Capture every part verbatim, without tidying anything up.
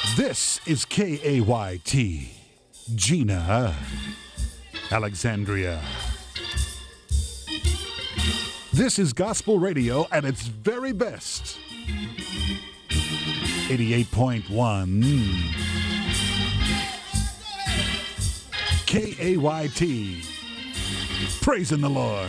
This is K A Y T, Gina, Alexandria. This is gospel radio at its very best. eighty-eight point one K A Y T, praising the Lord.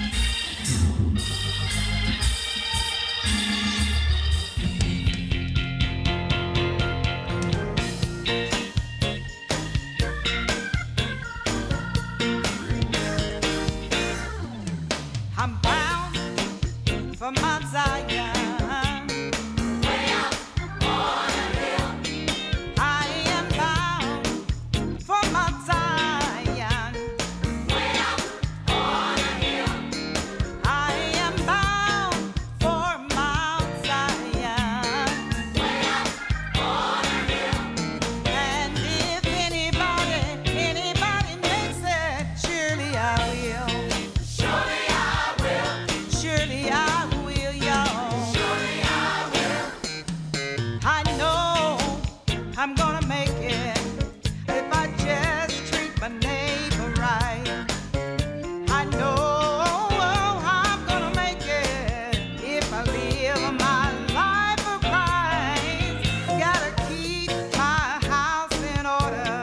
I'm bound for Mount Zion. Way up on a hill. I am bound for Mount Zion. Way up on a hill. I am bound for Mount Zion. Way up on a hill. And if anybody, anybody makes it, surely I will. Surely I will. Surely I will, y'all. Surely I will. I know I'm gonna make it if I just treat my neighbor right. I know I'm gonna make it if I live my life for Christ. Gotta keep my house in order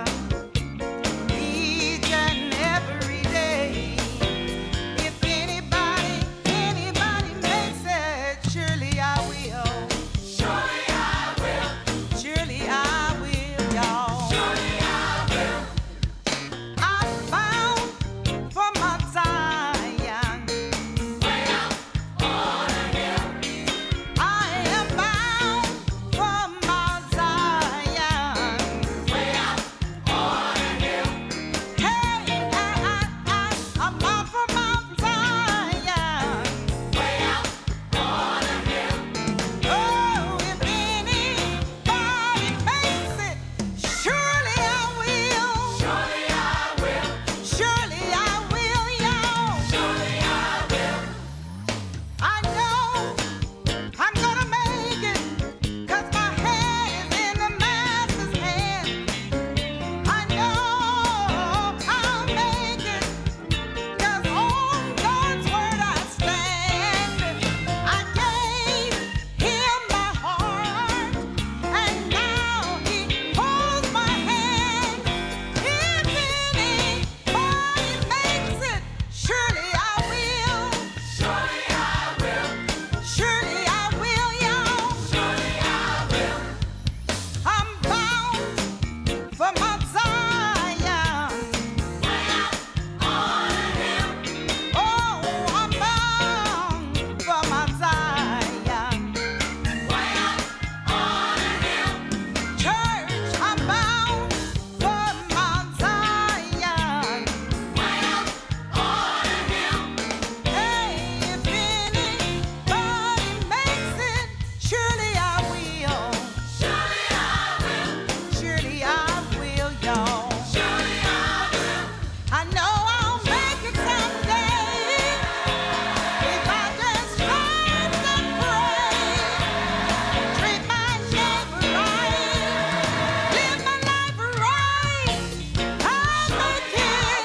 each and every day. If anybody, anybody makes it, surely I will. Surely I will. Surely I will, y'all. Surely I will. I'm bound for Mount Zion. Way up on a hill. I am bound for Mount Zion. Way up on a hill. Hey, I, I, I, I'm bound for Mount Zion. Way up on a hill. Oh, if anybody makes it, surely I will. Surely I will. Surely I will, y'all. Surely I will. I know I'm gonna make it, 'cause my head is in the Master's hand. I know I'll make it, 'cause on God's word I stand. I gave him my heart, and now he holds my hand. If anybody makes it, surely I will. Surely I will. Surely I will, y'all. Surely I will. I'm bound for Mount Zion. Way up on a hill. Oh, I'm bound for Mount Zion. Way up on a hill. Church, I'm bound for Mount Zion. Way up on a hill. Hey, if anybody makes it, surely I will. Surely I will. Surely I will, y'all. Surely I will. I know I'll make it someday if I just strive and pray. Treat my neighbor right. Live my life right. I'll make it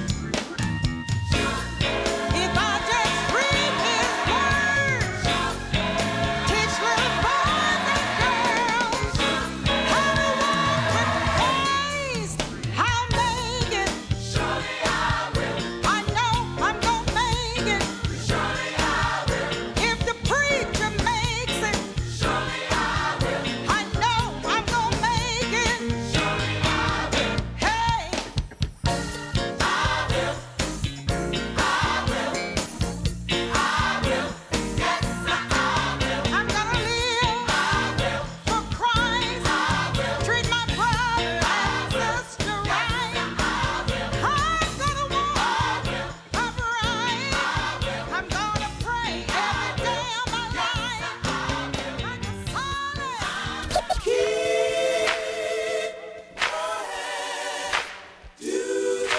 if I just read his word. Teach little boys and girls how to walk with Christ. I'll make it. Surely I will. I know I'm gonna make it. Surely I will. If the preacher makes it, surely I will. I know I'm gonna make it. Surely I will. Hey, I will. I will. I will. Yes, I will. I'm gonna live. I will. For Christ. I will. Treat my brother and sister right. I will. I'm gonna walk upright. I will. I'm gonna pray every day of my life. I will. Like a solid. Keep your head to the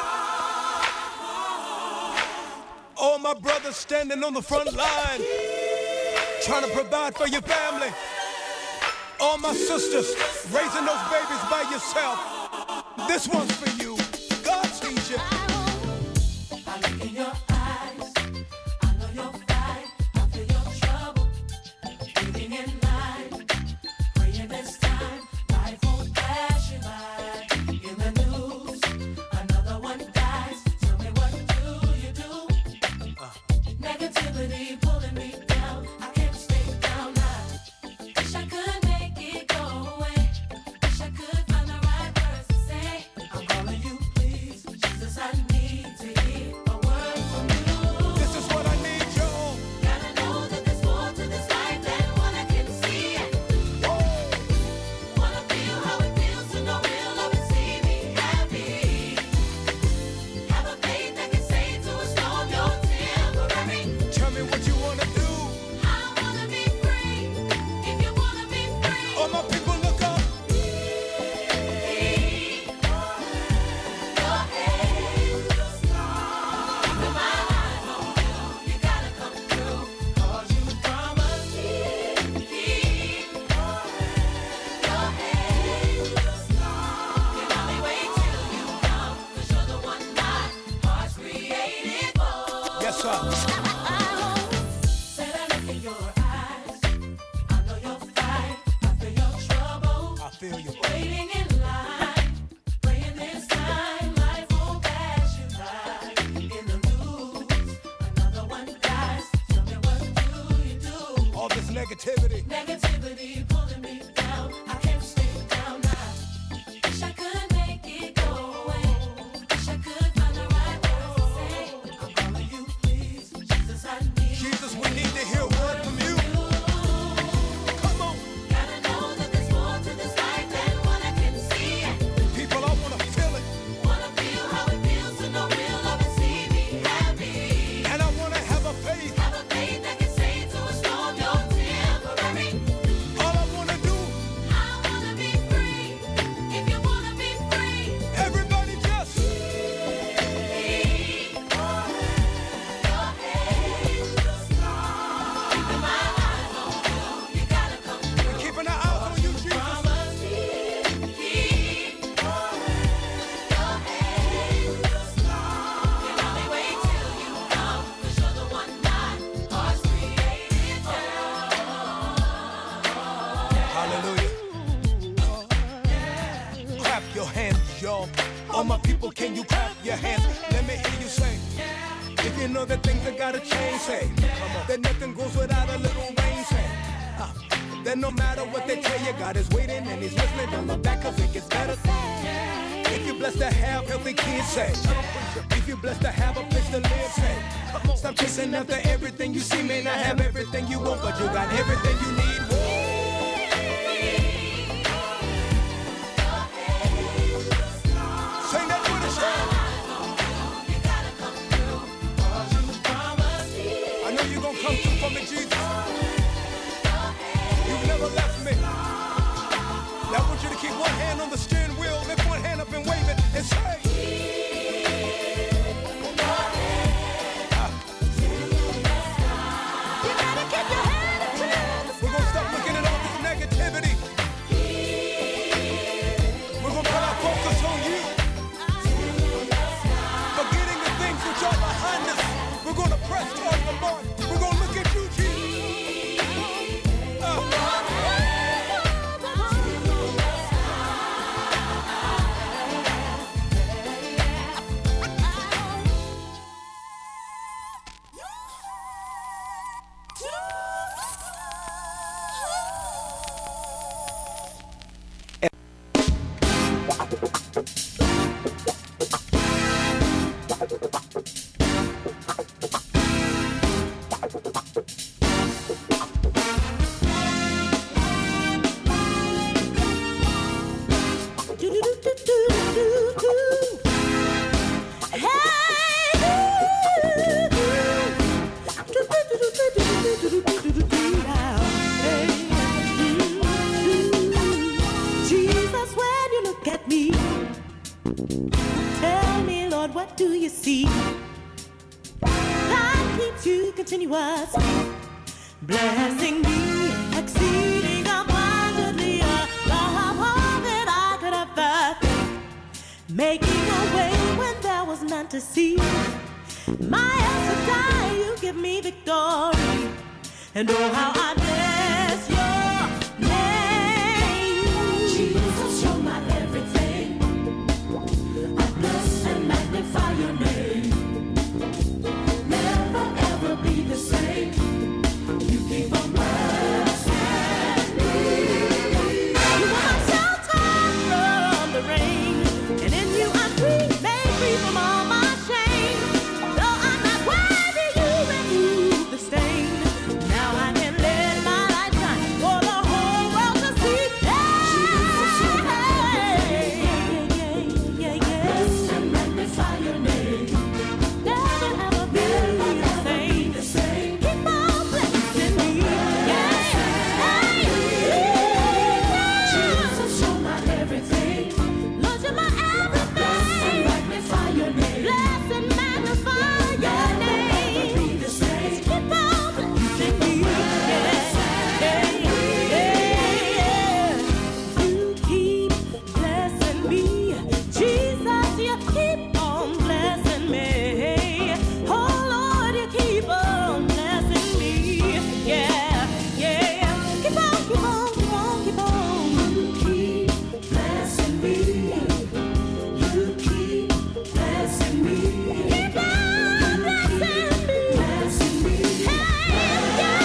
sky. All my brothers standing on the front line, trying to provide for your family. All my sisters raising those babies by yourself. This one's for you. God sees you. I look in your eyes. I know your fight. I feel your trouble. Waiting in line. Praying this time. Life won't pass you by. In the news, another one dies. Tell me, what do you do? Uh. Negativity pulling me down. I can't stay down now. Wish I could make it go away. Wish I could find the right words to say. I'm calling you, please. Jesus, I need to hear a word from you. This is what I need, y'all. Gotta know that there's more to this life than what I can see. Wanna feel how it feels to know real love and see me happy. Have a faith that can say to a storm, you're temporary. Tell me what you wanna do. I wanna be free. If you wanna be free. All my people look up. Yes, sir. Said I look in your eyes. I know your fight. I feel your trouble. I feel you. Waiting in line, praying this time life won't pass you by. In the news, another one dies. Tell me, what do you do? All this negativity. Negativity pulling me down. I can't stay down now. Wish I could make it go away. Wish I could find the right words to say. I'm calling you, please. Jesus, I need Jesus, we need to hear a word from you. Come on. Gotta know that there's more to this life than what I can see. People, I wanna feel it. Wanna feel how it feels to know real love and see me happy. And I wanna have a faith. Have a faith that can say to a storm, you're temporary. All I wanna do. I wanna be free. If you wanna be free. Everybody just. We're keeping our eyes on you, Jesus. Hallelujah. Clap your hands, y'all. All my people, can you clap your hands? Let me hear you say. If you know that things that gotta change, say. That nothing goes without a little rain, say. Uh, Then no matter what they tell you, God is waiting and He's listening. Don't look back 'cause it gets better. If you're blessed to have healthy kids, say. If you're blessed to have a place to live, say. Stop chasing after everything you see. May not have everything you want, but you got everything you need. Sing that with us, y'all. I know you're gonna come through for me, Jesus. You've never left me. Now I want you to keep one hand on the steering wheel, lift one hand up and wave it, and say. We're gonna stop looking at all this negativity. We're gonna put our focus on you. Forgetting the things which are behind us. We're gonna press toward the mark. We're gonna look at you, Jesus. Uh. Jesus, when you look at me, tell me, Lord, what do you see? That keeps you continuously blessing me, exceeding abundantly making a way when there was none to see. My El Shaddai, you give me victory, and oh how I bless your name. Jesus, you're my everything. I bless and magnify your name. Never ever be the same. You keep on blessing me. You are my shelter from the rain, and in you I'm free, made free from all my shame. Though I'm not worthy, you remove the stain. Now I can let my light shine for the whole world to see. Yeah, yeah, yeah, yeah. Bless and magnify your name. Never ever be the same. Keep on blessing me. Yeah. Hey. Jesus, you're my everything. Lord, you're my everything. Bless and magnify your name. Bless and magnify your name. Never be the same. Keep on blessing me. Yeah. Yeah. You keep blessing me. Jesus, you keep on blessing me. Oh Lord, you keep on blessing me. Yeah, yeah. Keep on, keep on, keep on, keep on. You keep blessing me. You keep blessing me. Keep on blessing me. Blessing me. Hey, yeah.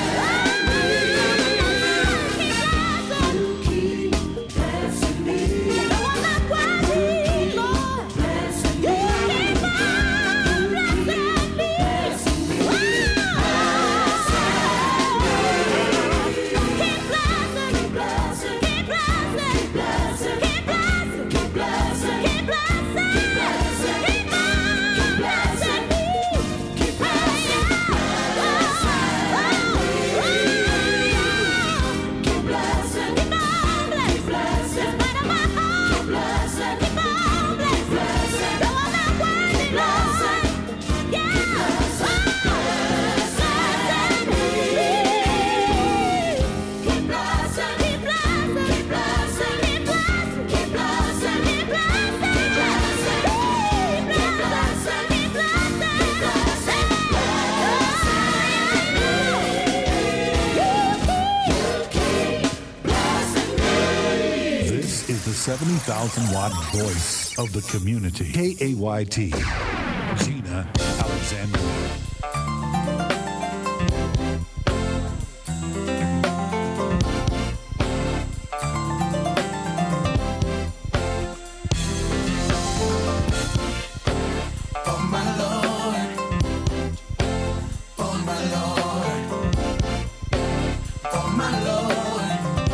Keep blessing. You keep blessing me. Though I'm not worthy, Lord. Blessing me. You keep on blessing me. Blessing me. Wow. Keep blessing. Keep blessing. Keep blessing. Keep blessing. Keep blessing. Keep blessing. Keep blessing. Keep blessing. Keep on blessing me. Keep blessing. Keep blessing. Keep on blessing. Despite of my heart. Keep blessing. Keep on blessing. Though I'm not worthy, Lord. Yeah. Blessing me. Keep blessing. Keep blessing. Keep blessing. Keep blessing. Keep blessing. Keep blessing. Keep blessing. Keep blessing. Keep blessing. This is the seventy thousand watt voice of the community. K A Y T. Gina Alexander. For my Lord, for my Lord, for my Lord,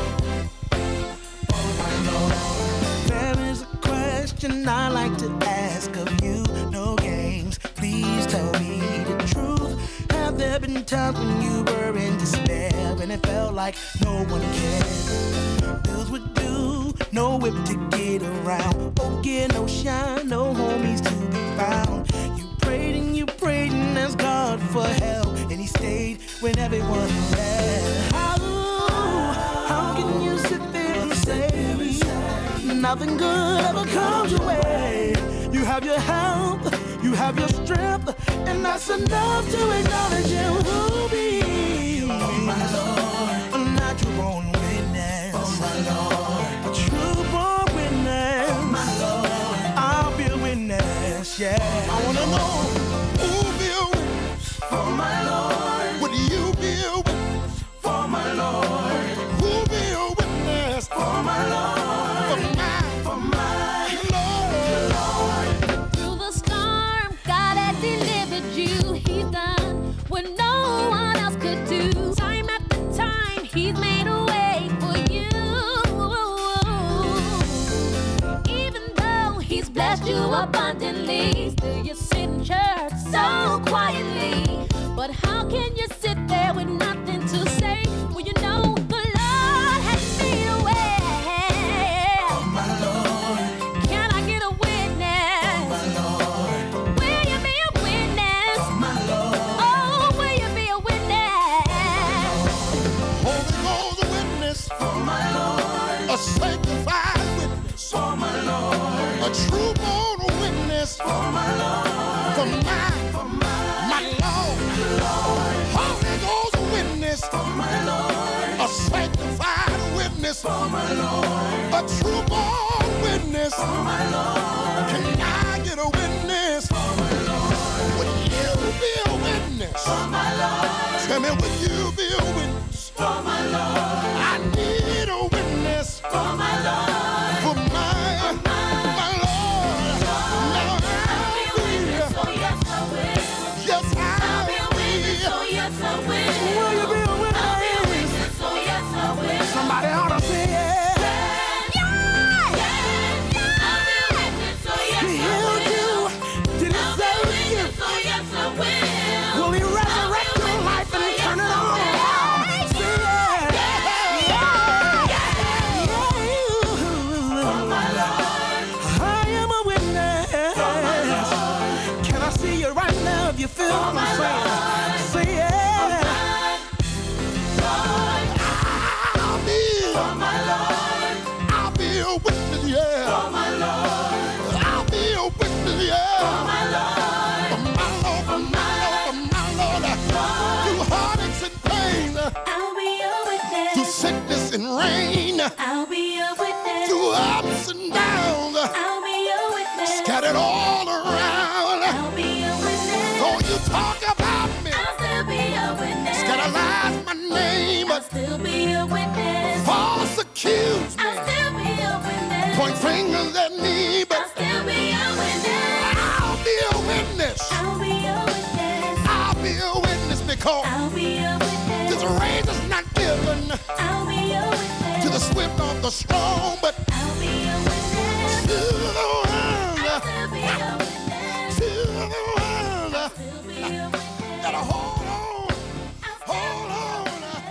for my Lord. There is a question I like to ask of you. No games, please tell me the truth. Have there been times when you were in despair, when it felt like no one cared? Bills would do, no whip to get around. Oh, gear, no shine, no homies to be found. You prayed and you prayed and asked God for help, and He stayed when everyone left. How, how can you sit there and say nothing good ever comes your way? You have your health, you have your strength, and that's enough to acknowledge you will be. Oh my Lord, a natural born witness. Oh my Lord, a true born witness. Oh my Lord, I'll be a witness. Yeah, I wanna know who be a witness for my Lord. Would you be a witness for my Lord? Who be a witness for my Lord? For my, for my Lord. Through the storm, God has delivered you. He's done what no one else could do. Time after time, He's made a way for you. Even though He's blessed you abundantly, still you sit in church so quietly. But how can you sit there with nothing to say when you know the Lord has made a way? Oh my Lord, Can I get a witness? my Lord, Will you be a witness? my Lord. Oh, will you be a witness? Holy Ghost witness, For my Lord, a sanctified witness, for my Lord, a true born witness for my Lord, for my, for my, my Lord. Holy Ghost witness for my Lord, a sanctified witness for my Lord, a true born witness for my Lord. Can I get a witness for my Lord? Would you be a witness for my Lord? Tell me, would you be a witness for my Lord? I need a witness for my Lord, for my, my Lord. Now I'll be a witness, oh yes I will. Yes I'll be a witness, oh yes I will. Will you be a witness? I'll be a witness, oh yes I will. Somebody ought to say yeah. Will he resurrect your life and turn it on? Say yeah. Yeah. Yeah. Oh my Lord, I am a witness. Oh my Lord, can I see you right now if you feel oh what I'm saying? Say yeah. Oh I'll be. Oh my Lord, I'll be a witness. Yeah. Oh my Lord, I'll be a witness. Yeah. Oh my Lord. I'll be a witness. Through sickness and rain, I'll be a witness. Through ups and downs, I'll be a witness. Scattered all around, I'll be a witness. Though you talk about me, I'll still be a witness. Scandalize my name, I'll still be a witness. False accuse me, I'll still be a witness. Point fingers at me, but I'll still be a witness. I'll be a witness. I'll be a witness. I'll be a witness because I'll be a witness. This race is not given I'll be a witness. To the swift or the strong, but I'll be a witness. To the world, I'll still be a witness. To the world, I'll still be a witness. Gotta hold on, hold on.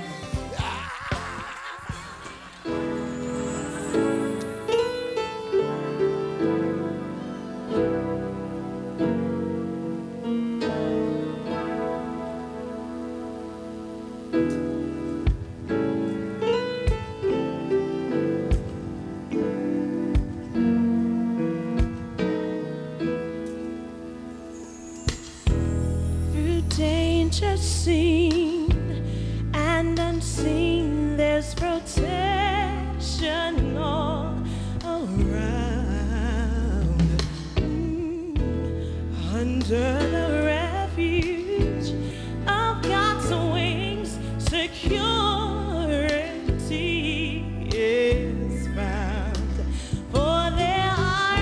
Seen and unseen, there's protection all around. Mm. Under the refuge of God's wings, security is found. For there are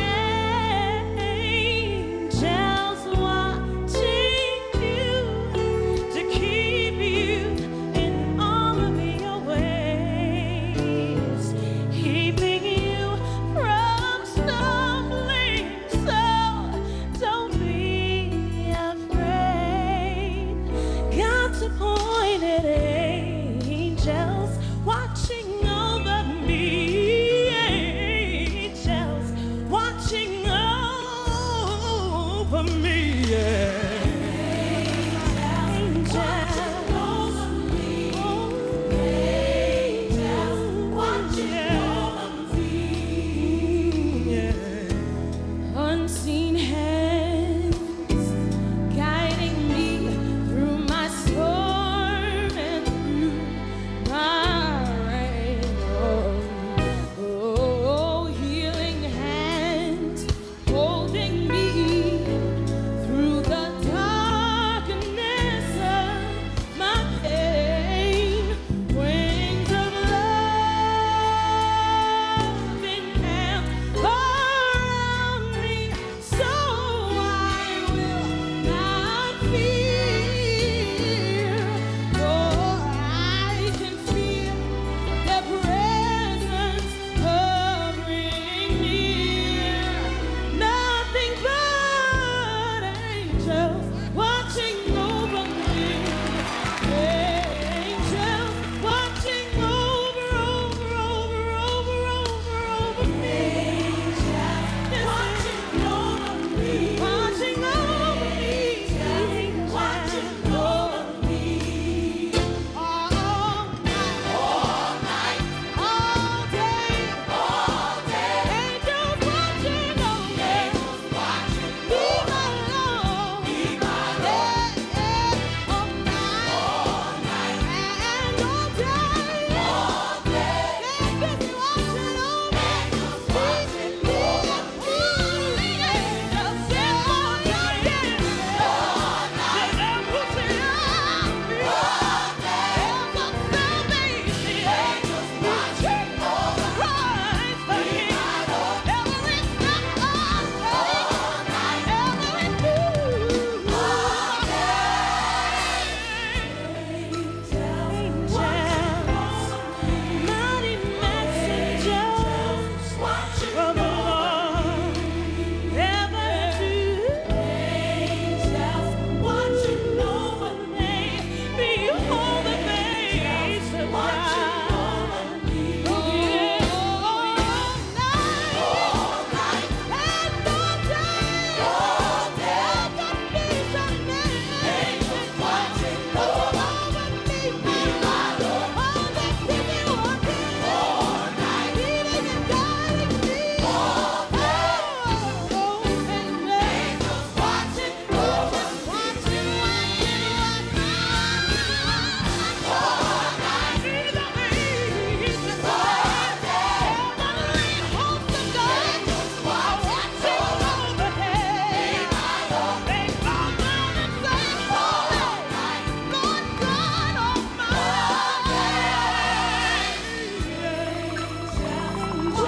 angels watching you to keep you in all of your ways, keeping you from stumbling. So don't be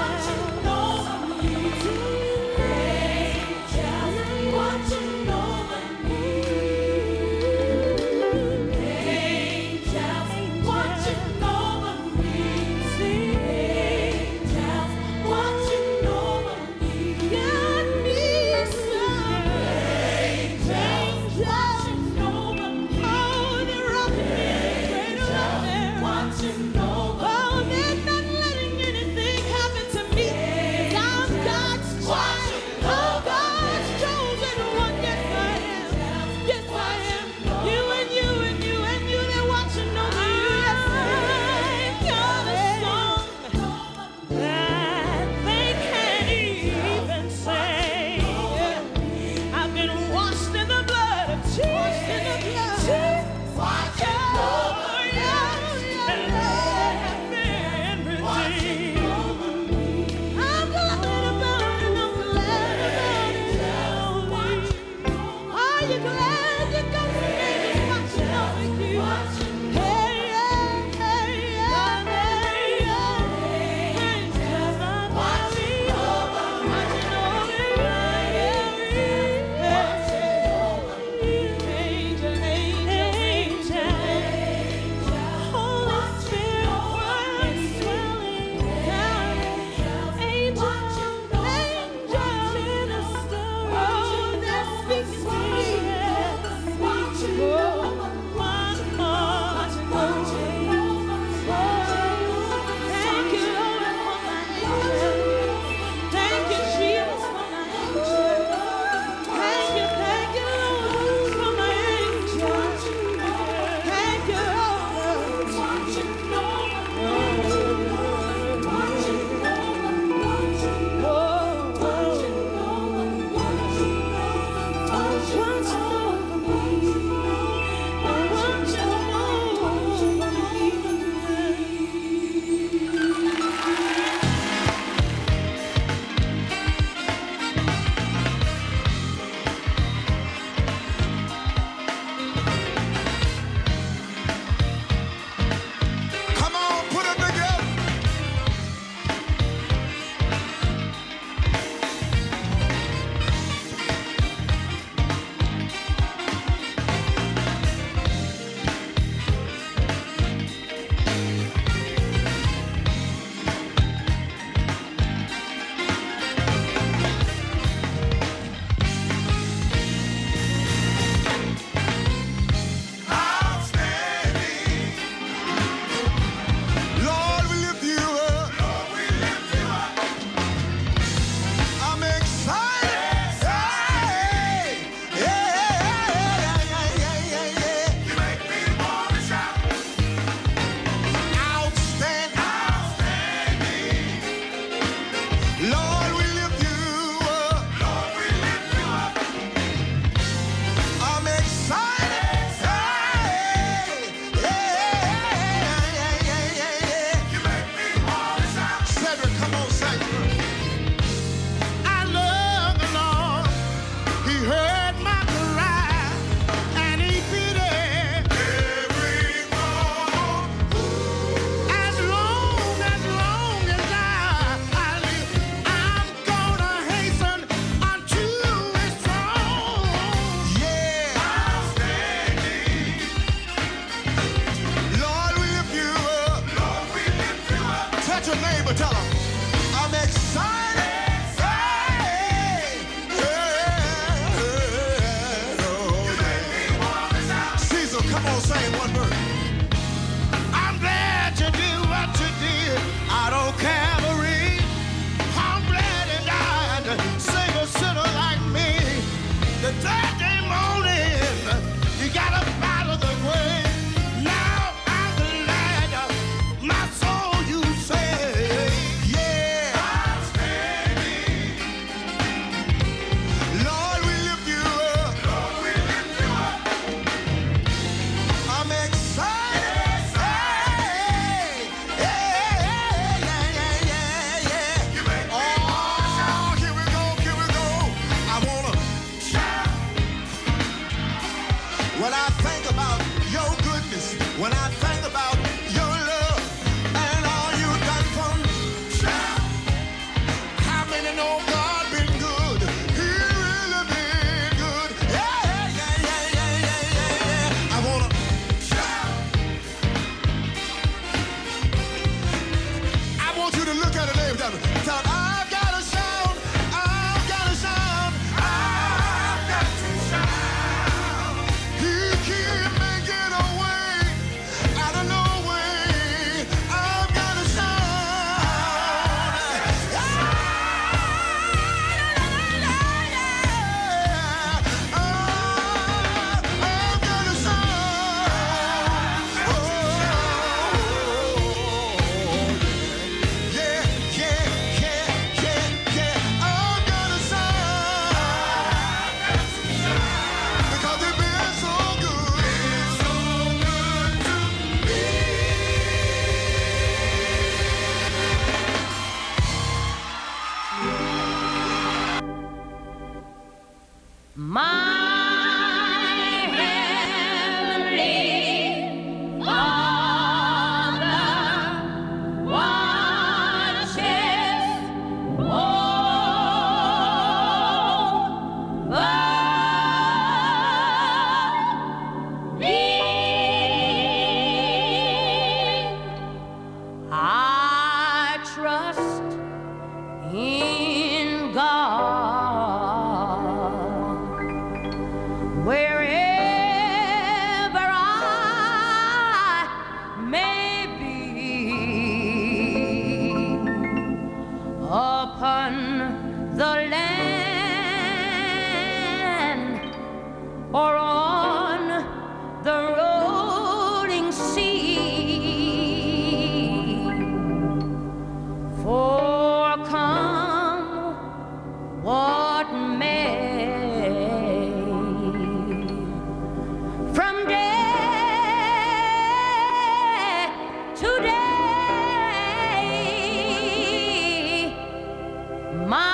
Oh, they're not letting anything happen to me. in God. Wherever I may be, upon the land or on the rolling sea, for come what may, from day to day, my